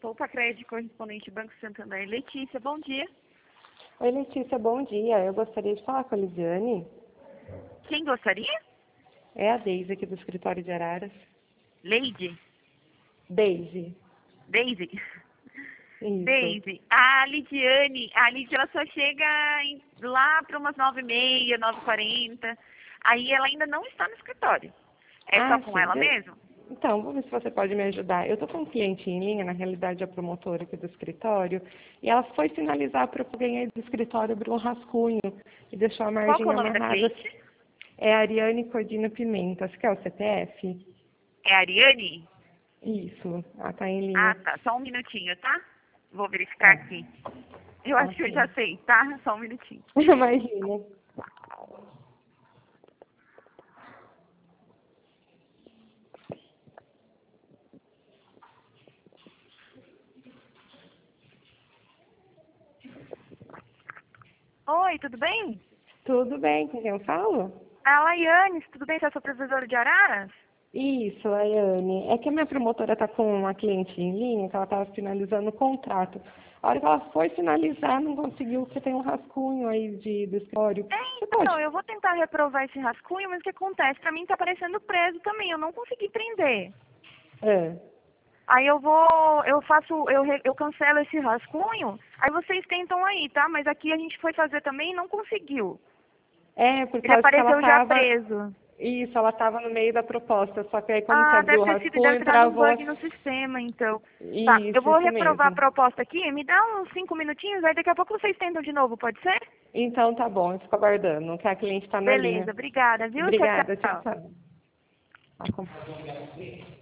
Poupa Crédito, correspondente Banco Santander. Letícia, bom dia. Oi, Letícia, bom dia. Eu gostaria de falar com a Lisiane. Quem gostaria? É a Deise aqui do escritório de Araras. Leide? Deise. Deise? Isso. Deise. A Lidiane, ela só chega lá para umas 9h30, 9h40. Aí ela ainda não está no escritório. É só com sim. ela mesmo? Então, vou ver se você pode me ajudar. Eu estou com um cliente em linha, na realidade a promotora aqui do escritório, e ela foi sinalizar para alguém aí do escritório abrir um rascunho e deixou a Qual que margem é o nome da amarrada. cliente? É a Ariane Cordina Pimenta. Você quer o CPF? É a Ariane? Isso, ela está em Ah, linha. tá. Só um minutinho, tá? Vou verificar Tá. aqui. Eu acho que eu Ok. já sei, tá? Só um minutinho. Imagina. Oi, tudo bem? Tudo bem, com quem eu falo? A Laiane, tudo bem? Você é supervisora de Araras? Isso, Ayane. É que a minha promotora está com uma cliente em linha, que ela estava finalizando o contrato. A hora que ela foi finalizar, não conseguiu, porque tem um rascunho aí do escritório. Você Então, pode? eu vou tentar reprovar esse rascunho, mas o que acontece? Pra mim tá parecendo preso também, eu não consegui prender. É. Aí eu cancelo esse rascunho, aí vocês tentam aí, tá? Mas aqui a gente foi fazer também e não conseguiu. É, por Ele causa que ela apareceu já estava. preso. Isso, ela estava no meio da proposta, só que aí quando você Ah, abriu o deve rascunho, ter dado um travou. bug no sistema, então. Tá, eu Isso, vou isso reprovar a mesmo. proposta aqui, me dá uns 5 minutinhos, aí daqui a pouco vocês tentam de novo, pode ser? Então tá bom, eu fico aguardando, que a cliente está na linha. Beleza, obrigada, viu? Tchau, Obrigada, tchau, tchau. tchau.